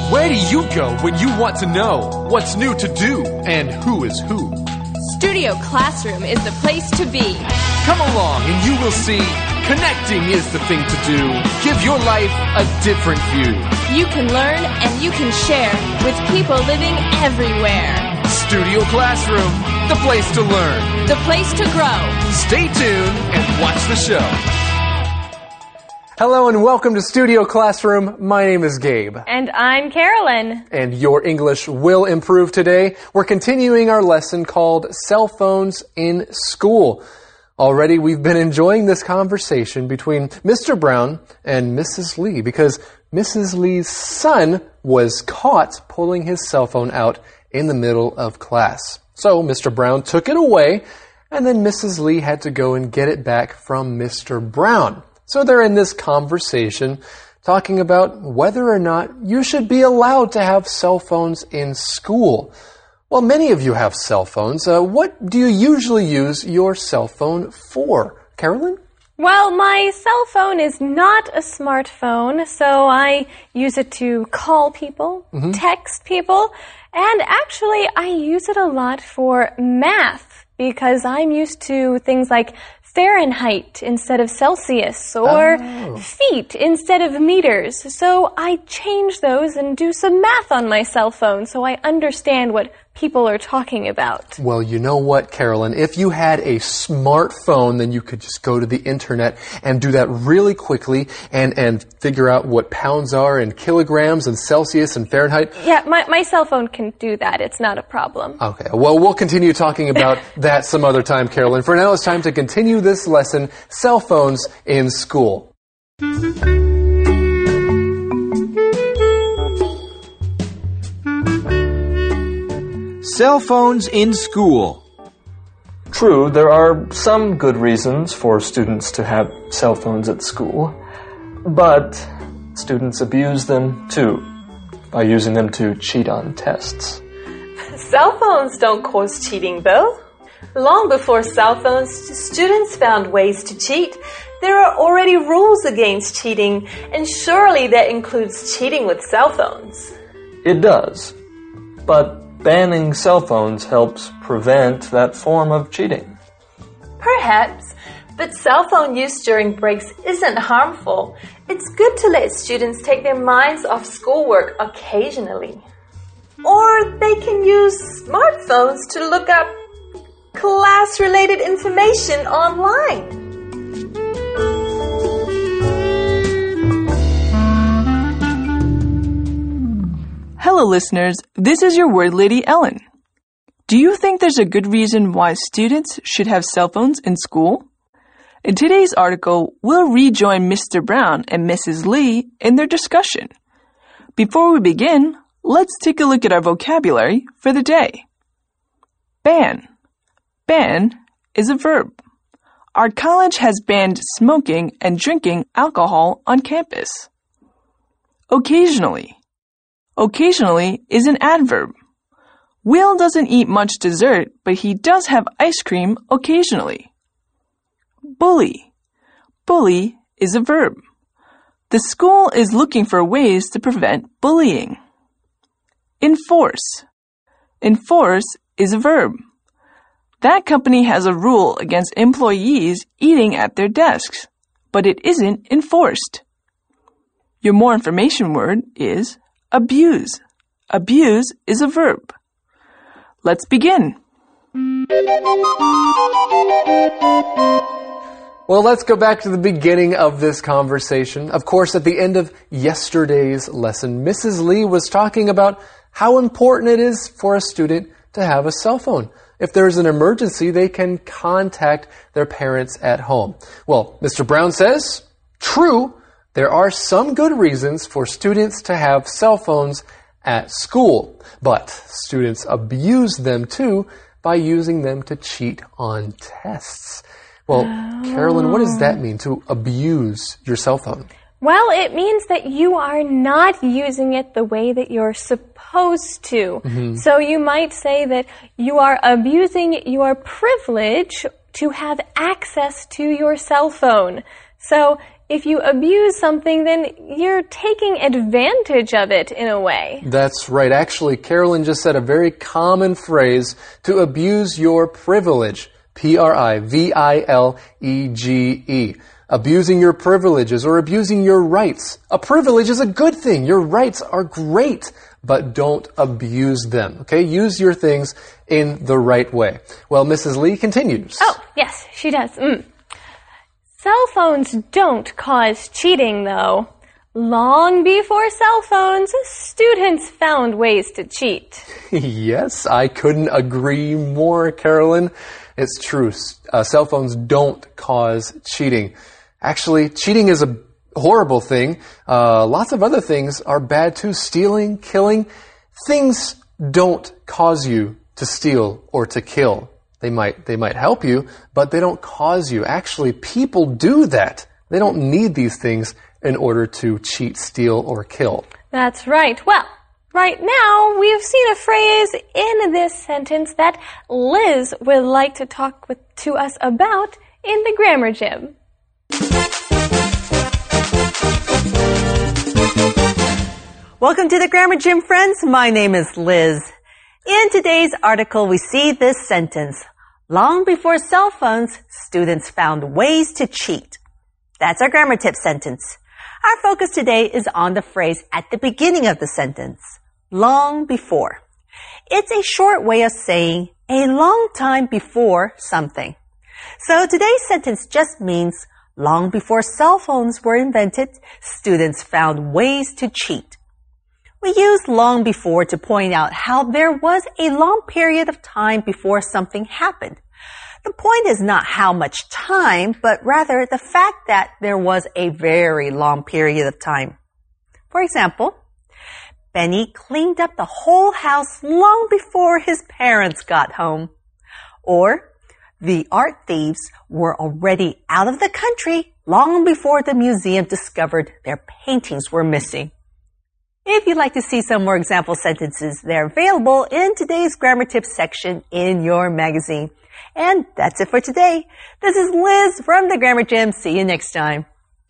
Where do you go when you want to know what's new to do and who is who? Studio Classroom is the place to be. Come along and you will see connecting is the thing to do. Give your life a different view. You can learn and you can share with people living everywhere. Studio Classroom, the place to learn. The place to grow. Stay tuned and watch the show. Hello and welcome to Studio Classroom. My name is Gabe. And I'm Carolyn. And your English will improve today. We're continuing our lesson called Cell Phones in School. Already we've been enjoying this conversation between Mr. Brown and Mrs. Lee because Mrs. Lee's son was caught pulling his cell phone out in the middle of class. So Mr. Brown took it away and then Mrs. Lee had to go and get it back from Mr. Brown. So they're in this conversation talking about whether or not you should be allowed to have cell phones in school. Well, many of you have cell phones. What do you usually use your cell phone for? Carolyn? Well, my cell phone is not a smartphone, so I use it to call people, text people, and actually I use it a lot for math because I'm used to things like Fahrenheit instead of Celsius or feet instead of meters. So I change those and do some math on my cell phone so I understand what people are talking about. Well, you know what, Carolyn? If you had a smartphone, then you could just go to the internet and do that really quickly and figure out what pounds are and kilograms and Celsius and Fahrenheit. Yeah, my cell phone can do that. It's not a problem. Okay, well, we'll continue talking about that some other time, Carolyn. For now, it's time to continue this lesson, Cell Phones in School. Cell phones in school. True, there are some good reasons for students to have cell phones at school, but students abuse them too by using them to cheat on tests. Cell phones don't cause cheating, though. Long before cell phones, students found ways to cheat. There are already rules against cheating, and surely that includes cheating with cell phones. It does, but banning cell phones helps prevent that form of cheating. Perhaps, but cell phone use during breaks isn't harmful. It's good to let students take their minds off schoolwork occasionally. Or they can use smartphones to look up class-related information online. Hello, listeners. This is your word lady, Ellen. Do you think there's a good reason why students should have cell phones in school? In today's article, we'll rejoin Mr. Brown and Mrs. Lee in their discussion. Before we begin, let's take a look at our vocabulary for the day. Ban. Ban is a verb. Our college has banned smoking and drinking alcohol on campus. Occasionally. Occasionally is an adverb. Will doesn't eat much dessert, but he does have ice cream occasionally. Bully. Bully is a verb. The school is looking for ways to prevent bullying. Enforce. Enforce is a verb. That company has a rule against employees eating at their desks, but it isn't enforced. Your more information word is abuse. Abuse is a verb. Let's begin. Well, let's go back to the beginning of this conversation. Of course, at the end of yesterday's lesson, Mrs. Lee was talking about how important it is for a student to have a cell phone. If there's an emergency, they can contact their parents at home. Well, Mr. Brown says, true, there are some good reasons for students to have cell phones at school, but students abuse them too by using them to cheat on tests. Well, Carolyn, what does that mean, to abuse your cell phone? Well, it means that you are not using it the way that you're supposed to. So you might say that you are abusing your privilege to have access to your cell phone. So if you abuse something, then you're taking advantage of it in a way. That's right. Actually, Carolyn just said a very common phrase, to abuse your privilege. Privilege. Abusing your privileges or abusing your rights. A privilege is a good thing. Your rights are great, but don't abuse them. Okay? Use your things in the right way. Well, Mrs. Lee continues. Oh, yes, she does. Cell phones don't cause cheating, though. Long before cell phones, students found ways to cheat. Yes, I couldn't agree more, Carolyn. It's true. Cell phones don't cause cheating. Actually, cheating is a horrible thing. Lots of other things are bad too. Stealing, killing. Things don't cause you to steal or to kill. They might help you, but they don't cause you. Actually, people do that. They don't need these things in order to cheat, steal, or kill. That's right. Well, right now, we've seen a phrase in this sentence that Liz would like to talk to us about in the Grammar Gym. Welcome to the Grammar Gym, friends. My name is Liz. In today's article, we see this sentence. Long before cell phones, students found ways to cheat. That's our grammar tip sentence. Our focus today is on the phrase at the beginning of the sentence. Long before. It's a short way of saying a long time before something. So today's sentence just means long before cell phones were invented, students found ways to cheat. We use long before to point out how there was a long period of time before something happened. The point is not how much time, but rather the fact that there was a very long period of time. For example, Benny cleaned up the whole house long before his parents got home. Or, the art thieves were already out of the country long before the museum discovered their paintings were missing. If you'd like to see some more example sentences, they're available in today's Grammar Tips section in your magazine. And that's it for today. This is Liz from the Grammar Gym. See you next time.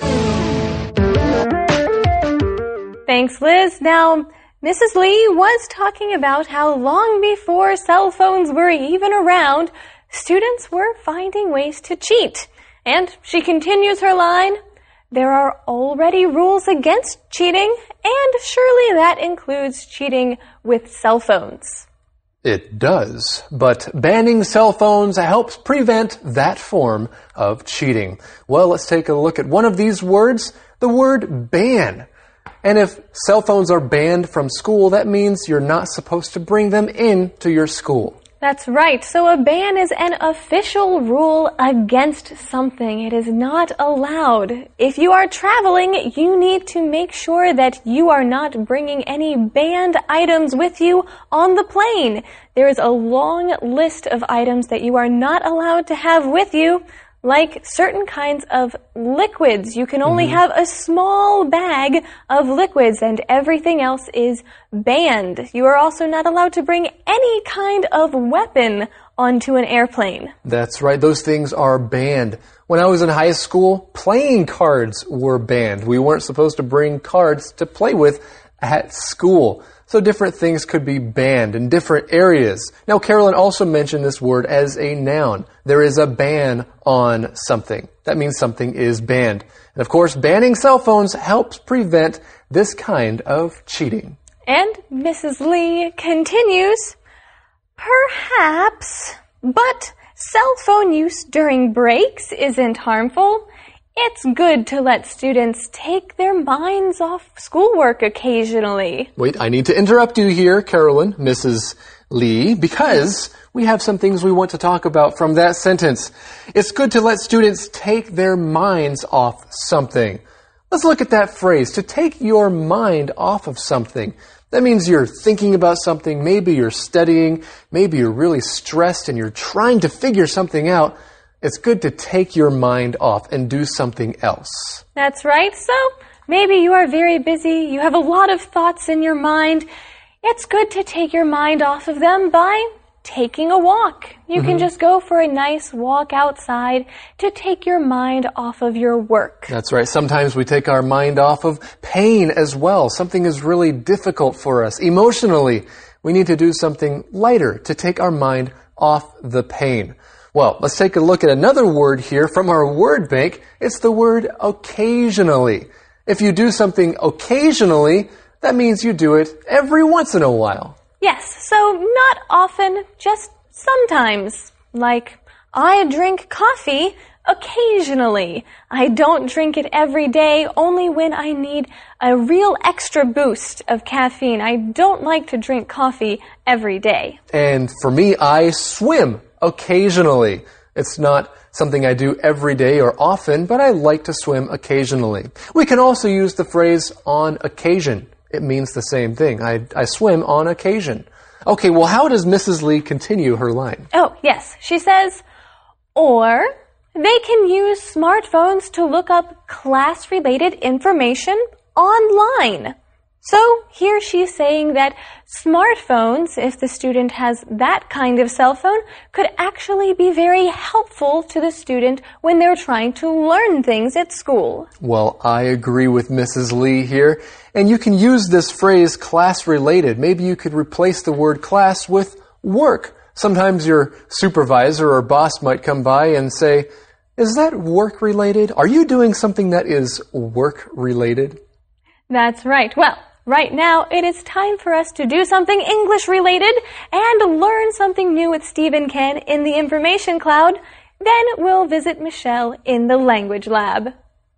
Thanks, Liz. Now, Mrs. Lee was talking about how long before cell phones were even around, students were finding ways to cheat. And she continues her line, there are already rules against cheating, and surely that includes cheating with cell phones. It does, but banning cell phones helps prevent that form of cheating. Well, let's take a look at one of these words, the word ban. And if cell phones are banned from school, that means you're not supposed to bring them into your school. That's right. So a ban is an official rule against something. It is not allowed. If you are traveling, you need to make sure that you are not bringing any banned items with you on the plane. There is a long list of items that you are not allowed to have with you, like certain kinds of liquids. You can only have a small bag of liquids and everything else is banned. You are also not allowed to bring any kind of weapon onto an airplane. That's right. Those things are banned. When I was in high school, playing cards were banned. We weren't supposed to bring cards to play with at school. So different things could be banned in different areas. Now, Carolyn also mentioned this word as a noun. There is a ban on something. That means something is banned. And of course, banning cell phones helps prevent this kind of cheating. And Mrs. Lee continues, perhaps, but cell phone use during breaks isn't harmful. It's good to let students take their minds off schoolwork occasionally. Wait, I need to interrupt you here, Carolyn, Mrs. Lee, because we have some things we want to talk about from that sentence. It's good to let students take their minds off something. Let's look at that phrase, to take your mind off of something. That means you're thinking about something, maybe you're studying, maybe you're really stressed and you're trying to figure something out. It's good to take your mind off and do something else. That's right. So maybe you are very busy. You have a lot of thoughts in your mind. It's good to take your mind off of them by taking a walk. You can just go for a nice walk outside to take your mind off of your work. That's right. Sometimes we take our mind off of pain as well. Something is really difficult for us. Emotionally, we need to do something lighter to take our mind off the pain. Well, let's take a look at another word here from our word bank. It's the word occasionally. If you do something occasionally, that means you do it every once in a while. Yes, so not often, just sometimes. Like, I drink coffee occasionally. I don't drink it every day, only when I need a real extra boost of caffeine. I don't like to drink coffee every day. And for me, I swim occasionally. It's not something I do every day or often, but I like to swim occasionally. We can also use the phrase on occasion. It means the same thing. I swim on occasion. Okay, well, how does Mrs. Lee continue her line? Oh, yes. She says, or they can use smartphones to look up class-related information online. So here she's saying that smartphones, if the student has that kind of cell phone, could actually be very helpful to the student when they're trying to learn things at school. Well, I agree with Mrs. Lee here. And you can use this phrase class-related. Maybe you could replace the word class with work. Sometimes your supervisor or boss might come by and say, "Is that work-related? Are you doing something that is work-related?" That's right. Well, right now, it is time for us to do something English-related and learn something new with Steve and Ken in the Information Cloud. Then we'll visit Michelle in the Language Lab.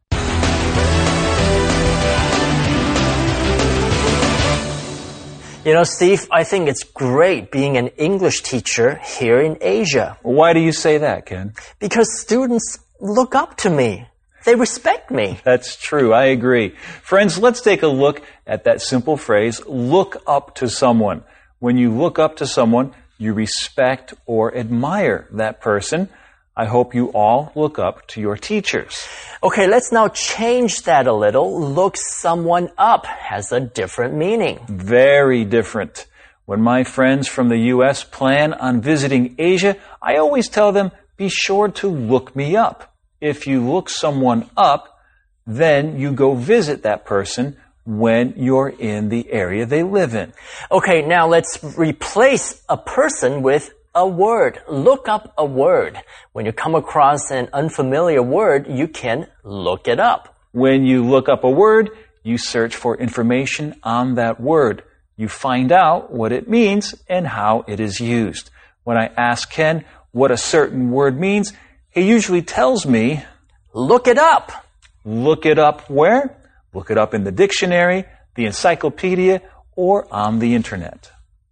You know, Steve, I think it's great being an English teacher here in Asia. Why do you say that, Ken? Because students look up to me. They respect me. That's true. I agree. Friends, let's take a look at that simple phrase, look up to someone. When you look up to someone, you respect or admire that person. I hope you all look up to your teachers. Okay, let's now change that a little. Look someone up has a different meaning. Very different. When my friends from the U.S. plan on visiting Asia, I always tell them, be sure to look me up. If you look someone up, then you go visit that person when you're in the area they live in. Okay, now let's replace a person with a word. Look up a word. When you come across an unfamiliar word, you can look it up. When you look up a word, you search for information on that word. You find out what it means and how it is used. When I ask Ken what a certain word means, he usually tells me, look it up. Look it up where? Look it up in the dictionary, the encyclopedia, or on the internet.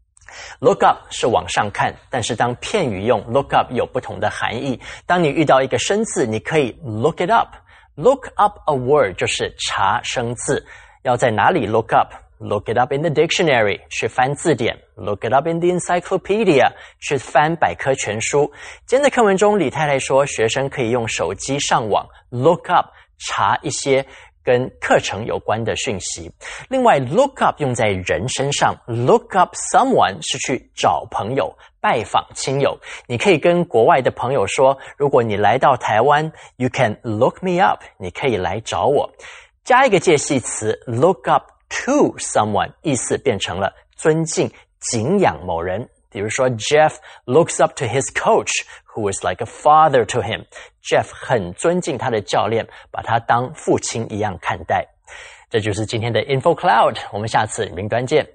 Look up 是往上看，但是当片语用 look up 有不同的含义。当你遇到一个生字，你可以 look it up。Look up a word 就是查生字。要在哪里 look up？ Look it up in the dictionary 去翻字典。Look it up in the encyclopedia 去翻百科全书。今天的课文中，李太太说，学生可以用手机上网 look up 查一些跟课程有关的讯息。另外 look up 用在人身上 look up someone 是去找朋友拜访亲友。你可以跟国外的朋友说，如果你来到台湾 you can look me up 你可以来找我。加一个介系词 look up to someone 意思变成了尊敬敬仰某人。比如说 Jeff looks up to his coach who is like a father to him. Jeff 很尊敬他的教练，把他当父亲一样看待。这就是今天的 Info Cloud， 我们下次云端见。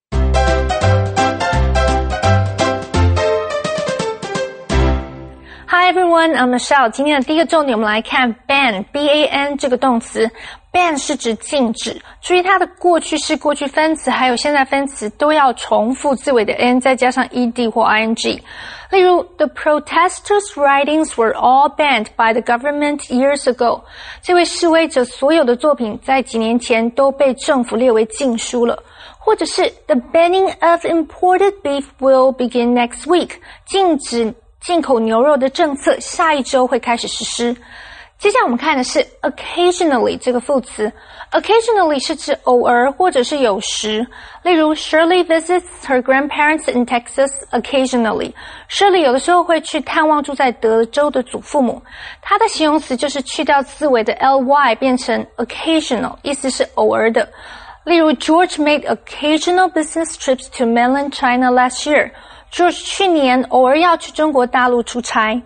Hi everyone, I'm Michelle. 今天的第一个重点，我们来看 ban, B-A-N 这个动词。ban 是指禁止，注意它的过去式、过去分词还有现在分词都要重复字尾的 n 再加上 ed 或 ing。例如 The protesters' writings were all banned by the government years ago. 这位示威者所有的作品在几年前都被政府列为禁书了。或者是 The banning of imported beef will begin next week. 禁止进口牛肉的政策下一周会开始实施。 接下来我们看的是 occasionally 这个副词 occasionally 是指偶尔或者是有时，例如 Shirley visits her grandparents in Texas occasionally. Shirley 有的时候会去探望住在德州的祖父母，它的形容词就是去掉字尾的 ly 变成 occasional， 意思是偶尔的。例如 George made occasional business trips to mainland China last year. George 去年偶尔要去中国大陆出差。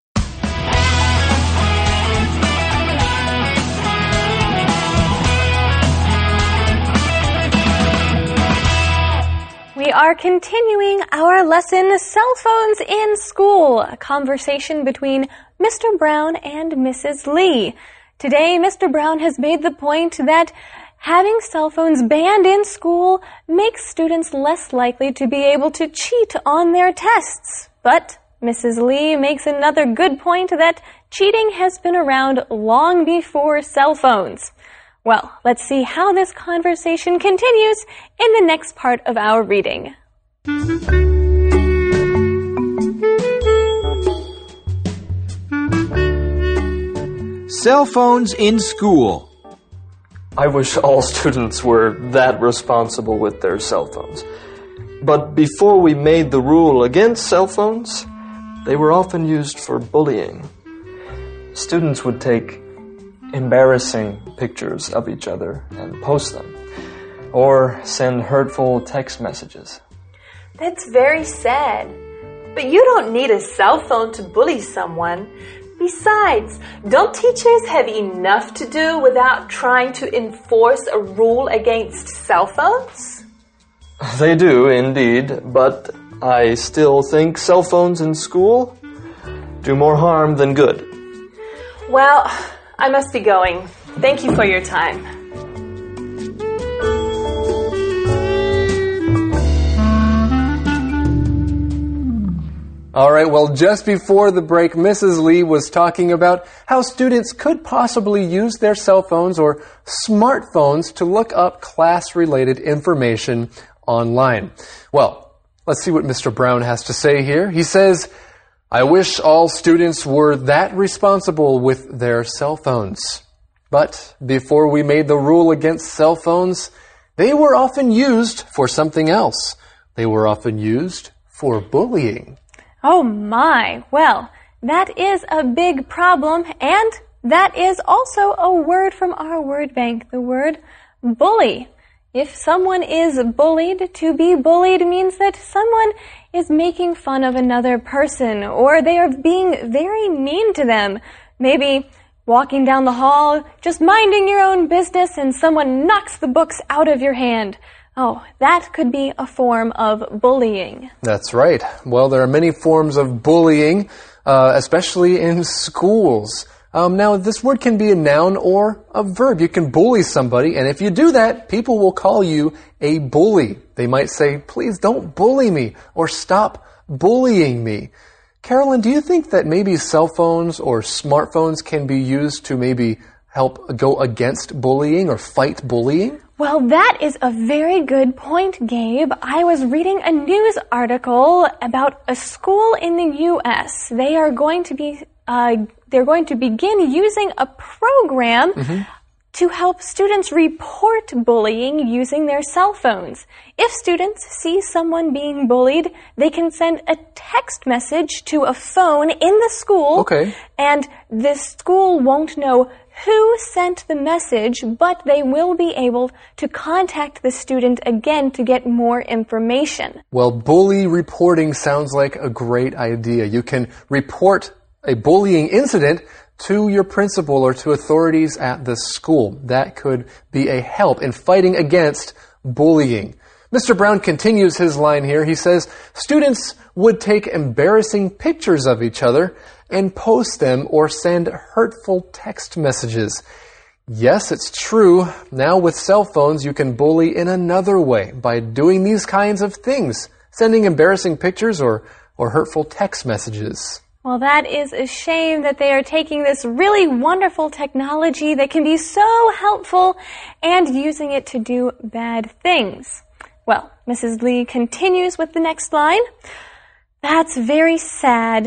We are continuing our lesson, Cell Phones in School, a conversation between Mr. Brown and Mrs. Lee. Today, Mr. Brown has made the point that having cell phones banned in school makes students less likely to be able to cheat on their tests. But Mrs. Lee makes another good point that cheating has been around long before cell phones. Well, let's see how this conversation continues in the next part of our reading. Cell phones in school. I wish all students were that responsible with their cell phones. But before we made the rule against cell phones, they were often used for bullying. Students would take embarrassing pictures of each other and post them, or send hurtful text messages. That's very sad. But you don't need a cell phone to bully someone. Besides, don't teachers have enough to do without trying to enforce a rule against cell phones? They do, indeed, but I still think cell phones in school do more harm than good. Well, I must be going. Thank you for your time. All right, well, just before the break, Mrs. Lee was talking about how students could possibly use their cell phones or smartphones to look up class-related information online. Well, let's see what Mr. Brown has to say here. He says, I wish all students were that responsible with their cell phones. But before we made the rule against cell phones, they were often used for something else. They were often used for bullying. Oh my, well, that is a big problem, and that is also a word from our word bank, the word bully. If someone is bullied, to be bullied means that someone is making fun of another person, or they are being very mean to them. Maybe walking down the hall, just minding your own business, and someone knocks the books out of your hand. Oh, that could be a form of bullying. That's right. Well, there are many forms of bullying, especially in schools. Now, this word can be a noun or a verb. You can bully somebody, and if you do that, people will call you a bully. They might say, please don't bully me, or stop bullying me. Carolyn, do you think that maybe cell phones or smartphones can be used to maybe help go against bullying or fight bullying? Well, that is a very good point, Gabe. I was reading a news article about a school in the U.S. They're going to begin using a program to help students report bullying using their cell phones. If students see someone being bullied, they can send a text message to a phone in the school. Okay. And the school won't know who sent the message, but they will be able to contact the student again to get more information. Well, bully reporting sounds like a great idea. You can report a bullying incident to your principal or to authorities at the school. That could be a help in fighting against bullying. Mr. Brown continues his line here. He says, students would take embarrassing pictures of each other and post them or send hurtful text messages. Yes, it's true. Now with cell phones, you can bully in another way by doing these kinds of things, sending embarrassing pictures or hurtful text messages. Well, that is a shame that they are taking this really wonderful technology that can be so helpful and using it to do bad things. Well, Mrs. Lee continues with the next line. That's very sad.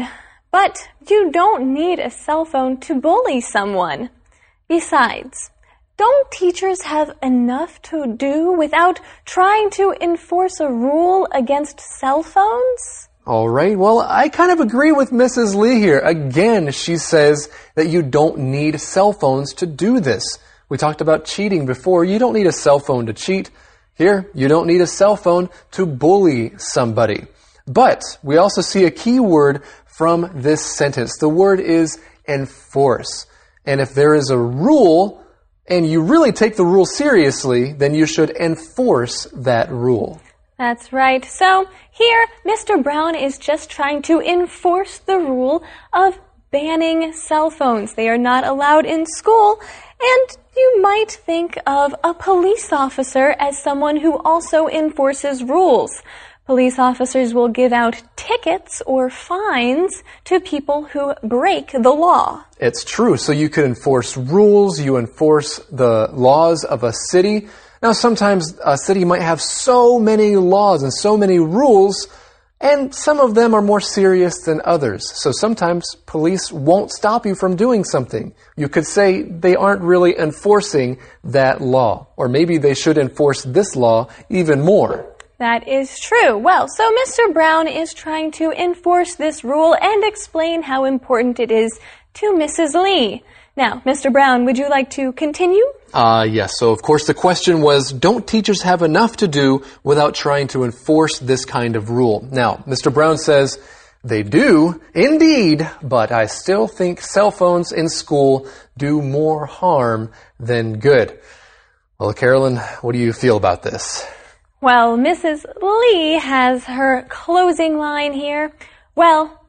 But you don't need a cell phone to bully someone. Besides, don't teachers have enough to do without trying to enforce a rule against cell phones? All right, well, I kind of agree with Mrs. Lee here. Again, she says that you don't need cell phones to do this. We talked about cheating before. You don't need a cell phone to cheat. Here, you don't need a cell phone to bully somebody. But we also see a key word from this sentence. The word is enforce. And if there is a rule, and you really take the rule seriously, then you should enforce that rule. That's right. So here, Mr. Brown is just trying to enforce the rule of banning cell phones. They are not allowed in school, and you might think of a police officer as someone who also enforces rules. Police officers will give out tickets or fines to people who break the law. It's true. So you could enforce rules, you enforce the laws of a city. Now, sometimes a city might have so many laws and so many rules, and some of them are more serious than others. So sometimes police won't stop you from doing something. You could say they aren't really enforcing that law, or maybe they should enforce this law even more. That is true. Well, so Mr. Brown is trying to enforce this rule and explain how important it is to Mrs. Lee. Now, Mr. Brown, would you like to continue? Yes. So, of course, the question was, don't teachers have enough to do without trying to enforce this kind of rule? Now, Mr. Brown says, they do, indeed, but I still think cell phones in school do more harm than good. Well, Carolyn, what do you feel about this? Well, Mrs. Lee has her closing line here. Well,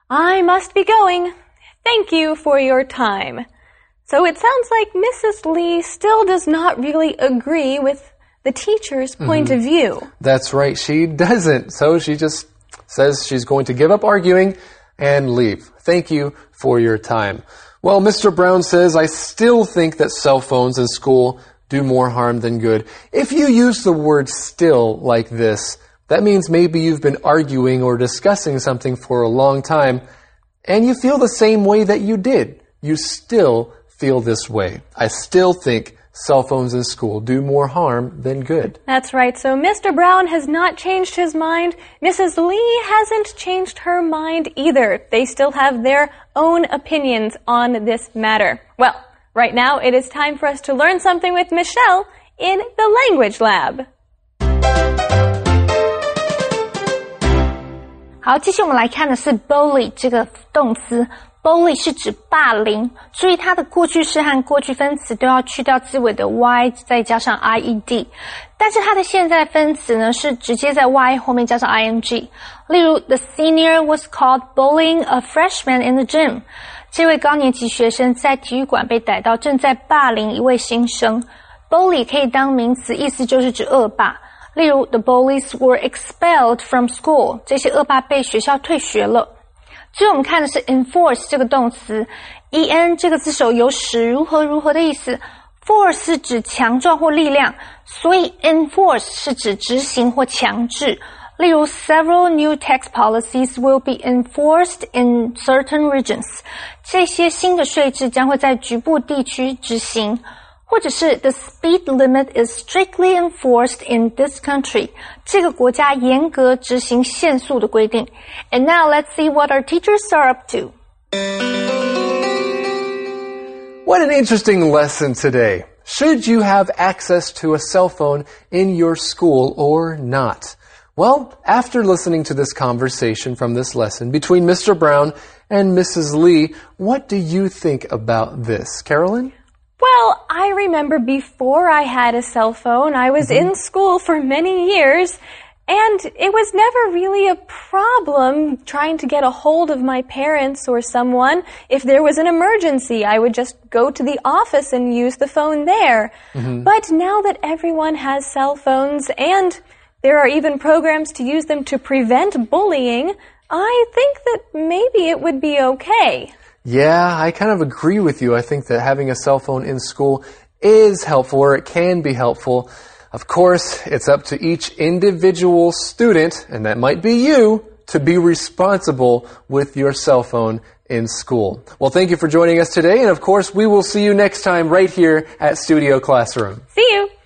I must be going. Thank you for your time. So it sounds like Mrs. Lee still does not really agree with the teacher's point of view. That's right. She doesn't. So she just says she's going to give up arguing and leave. Thank you for your time. Well, Mr. Brown says, I still think that cell phones in school do more harm than good. If you use the word still like this, that means maybe you've been arguing or discussing something for a long time, and you feel the same way that you did. You still feel this way. I still think cell phones in school do more harm than good. That's right. So Mr. Brown has not changed his mind. Mrs. Lee hasn't changed her mind either. They still have their own opinions on this matter. Well, right now it is time for us to learn something with Michelle in the Language Lab. 好，接下来我们来看的是 bully 这个动词。bully 是指霸凌，注意它的过去式和过去分词都要去掉字尾的 y， 再加上 ied。但是它的现在分词呢，是直接在 y 后面加上 ing。例如 ，the senior was caught bullying a freshman in the gym。这位高年级学生在体育馆被逮到正在霸凌一位新生。bully 可以当名词，意思就是指恶霸。例如 ，the bullies were expelled from school。这些恶霸被学校退学了。最后我们看的是 enforce 这个动词 en 这个字首有使如何如何的意思 force 是指强壮或力量，所以 enforce 是指执行或强制。例如 several new tax policies will be enforced in certain regions。 这些新的税制将会在局部地区执行。或者是 the speed limit is strictly enforced in this country。 这个国家严格执行限速的规定。And now let's see what our teachers are up to. What an interesting lesson today. Should you have access to a cell phone in your school or not? Well, after listening to this conversation from this lesson between Mr. Brown and Mrs. Lee, what do you think about this, Carolyn? Well, I remember before I had a cell phone, I was in school for many years, and it was never really a problem trying to get a hold of my parents or someone. If there was an emergency, I would just go to the office and use the phone there. But now that everyone has cell phones and there are even programs to use them to prevent bullying, I think that maybe it would be okay. Yeah, I kind of agree with you. I think that having a cell phone in school is helpful, or it can be helpful. Of course, it's up to each individual student, and that might be you, to be responsible with your cell phone in school. Well, thank you for joining us today. And of course, we will see you next time right here at Studio Classroom. See you.